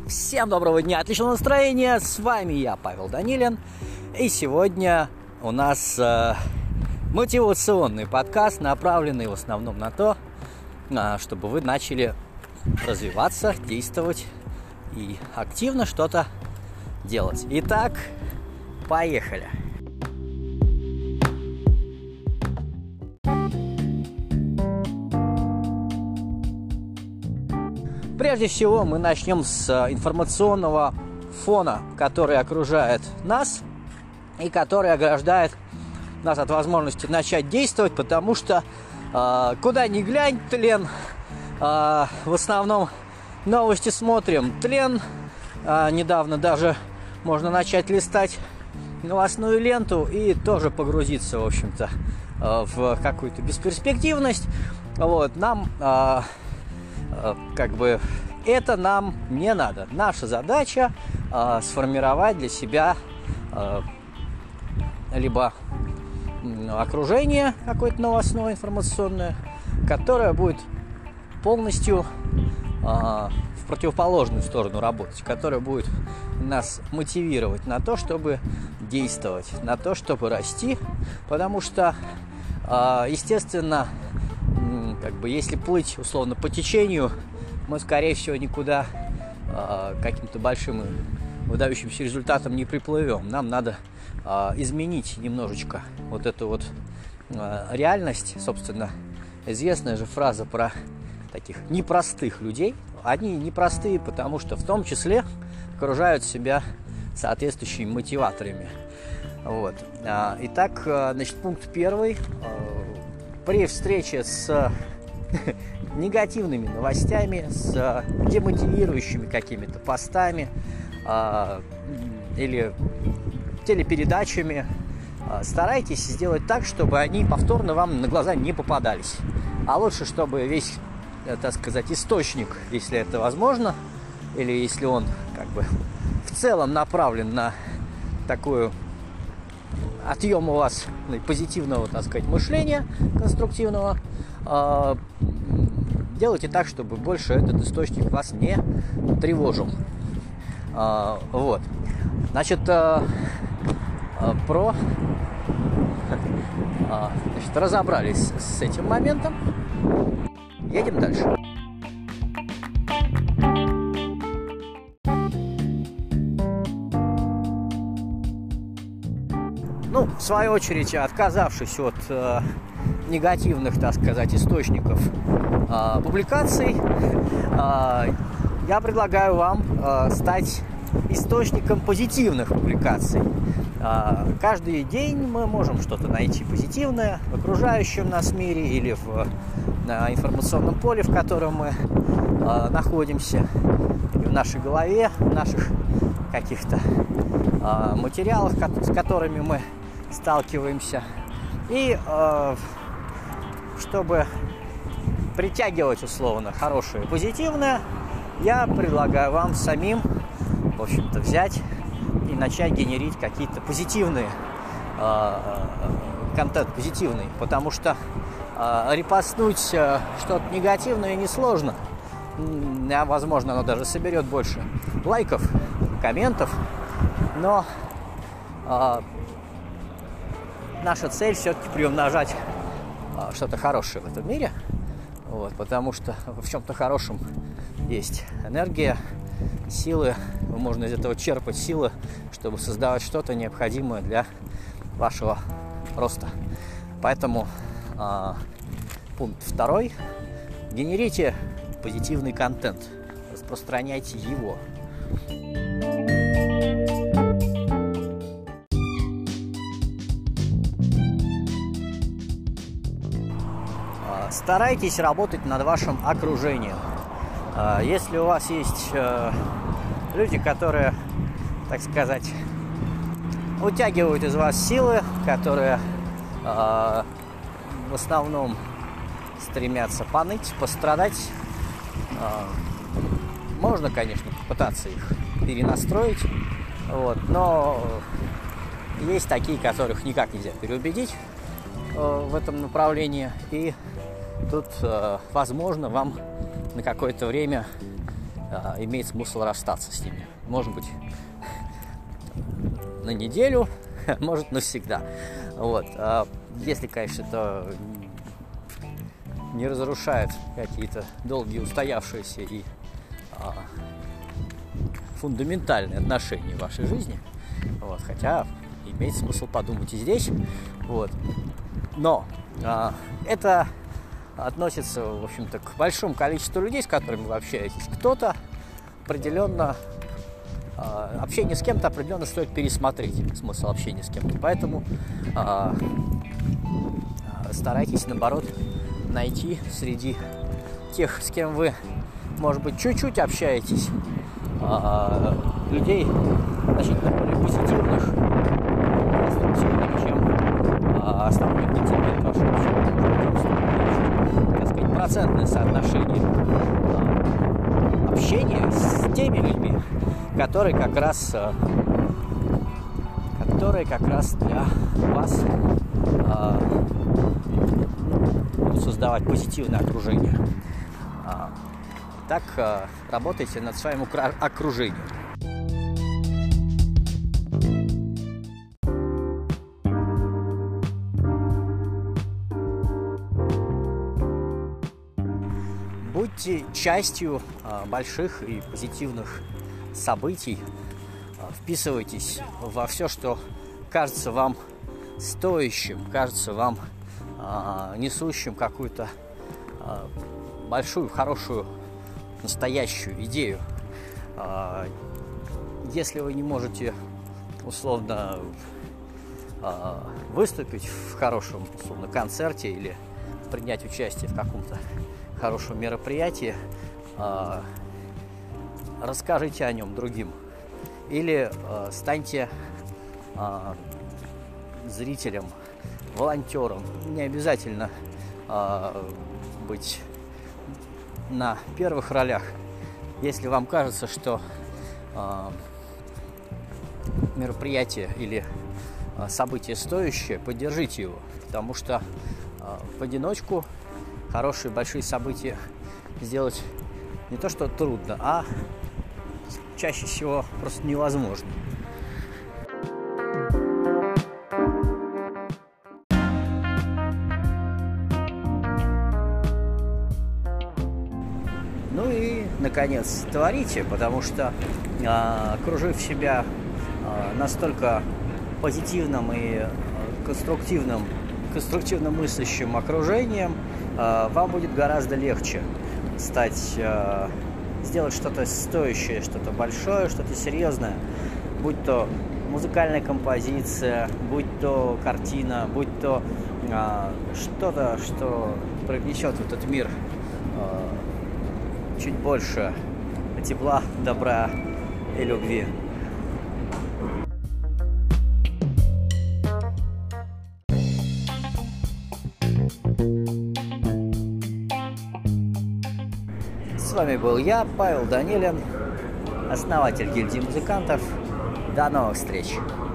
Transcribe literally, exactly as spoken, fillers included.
Всем доброго дня, отличного настроения, с вами я, Павел Данилин. И сегодня у нас э, мотивационный подкаст, направленный в основном на то, э, чтобы вы начали развиваться, действовать и активно что-то делать. Итак, поехали! Прежде всего мы начнем с информационного фона, который окружает нас и который ограждает нас от возможности начать действовать, потому что э, куда ни глянь, тлен. Э, в основном новости смотрим, тлен. Э, недавно даже можно начать листать новостную ленту и тоже погрузиться, в общем-то, э, в какую-то бесперспективность. Вот, нам... Э, как бы это нам не надо. Наша задача э, сформировать для себя э, либо окружение какое-то новостное, информационное, которое будет полностью э, в противоположную сторону работать, которое будет нас мотивировать на то, чтобы действовать, на то, чтобы расти, потому что, э, естественно, как бы, если плыть условно по течению, мы, скорее всего, никуда э, каким-то большим выдающимся результатом не приплывем. Нам надо э, изменить немножечко вот эту вот э, реальность. Собственно, известная же фраза про таких непростых людей. Они непростые, потому что в том числе окружают себя соответствующими мотиваторами. Вот. Итак, значит, пункт первый. При встрече с негативными новостями, с демотивирующими какими-то постами э, или телепередачами, э, старайтесь сделать так, чтобы они повторно вам на глаза не попадались. А лучше, чтобы весь, э, так сказать, источник, если это возможно, или если он как бы в целом направлен на такую отъем у вас позитивного, так сказать, мышления, конструктивного, э, делайте так, чтобы больше этот источник вас не тревожил. Э, вот. Значит, э, э, про... Э, значит, разобрались с этим моментом. Едем дальше. Ну, в свою очередь, отказавшись от э, негативных, так сказать, источников э, публикаций, э, я предлагаю вам э, стать источником позитивных публикаций. Э, каждый день мы можем что-то найти позитивное в окружающем нас мире или в э, информационном поле, в котором мы э, находимся, или в нашей голове, в наших каких-то э, материалах, с которыми мы сталкиваемся. И э, чтобы притягивать условно хорошее, позитивное, я предлагаю вам самим, в общем-то, взять и начать генерить какие-то позитивные э, контент, позитивный, потому что э, репостнуть э, что-то негативное несложно. А, возможно, оно даже соберет больше лайков, комментов, но э, наша цель все-таки приумножать а, что-то хорошее в этом мире, вот, потому что в чем-то хорошем есть энергия, силы, можно из этого черпать силы, чтобы создавать что-то необходимое для вашего роста. Поэтому а, пункт второй. Генерите позитивный контент, распространяйте его. Старайтесь работать над вашим окружением. Если у вас есть люди, которые, так сказать, утягивают из вас силы, которые в основном стремятся поныть, пострадать, можно, конечно, попытаться их перенастроить, вот, но есть такие, которых никак нельзя переубедить в этом направлении, и тут, возможно, вам на какое-то время а, имеет смысл расстаться с ними. Может быть, на неделю, может, навсегда. Вот. А если, конечно, это не разрушает какие-то долгие устоявшиеся и а, фундаментальные отношения в вашей жизни. Вот. Хотя имеет смысл подумать и здесь. Вот. Но а, это относится, в общем-то, к большому количеству людей, с которыми вы общаетесь. Кто-то определенно, а, общение с кем-то определенно стоит пересмотреть, смысл общения с кем-то. Поэтому а, старайтесь, наоборот, найти среди тех, с кем вы, может быть, чуть-чуть общаетесь, а, людей значительно более позитивных, конструктивных, чем а, основной контингент вашего общения. Так сказать, процентное соотношение а, общения с теми людьми, которые как раз, а, которые как раз для вас а, будут создавать позитивное окружение. А, так а, работайте над своим окружением. Будьте частью а, больших и позитивных событий. А, вписывайтесь во все, что кажется вам стоящим, кажется вам а, несущим какую-то а, большую, хорошую, настоящую идею. А, если вы не можете условно а, выступить в хорошем условно концерте или принять участие в каком-то хорошем мероприятии, а, расскажите о нем другим. Или а, станьте а, зрителем, волонтером. Не обязательно а, быть на первых ролях. Если вам кажется, что а, мероприятие или а, событие стоящее, поддержите его, потому что а, в одиночку хорошие большие события сделать не то что трудно, а чаще всего просто невозможно. Ну и, наконец, творите, потому что, э, окружив себя э, настолько позитивным и э, конструктивным, конструктивно мыслящим окружением, э, вам будет гораздо легче стать, э, сделать что-то стоящее, что-то большое, что-то серьезное, будь то музыкальная композиция, будь то картина, будь то э, что-то, что привнесет в этот мир э, чуть больше тепла, добра и любви. С вами был я, Павел Данилин, основатель гильдии музыкантов. До новых встреч!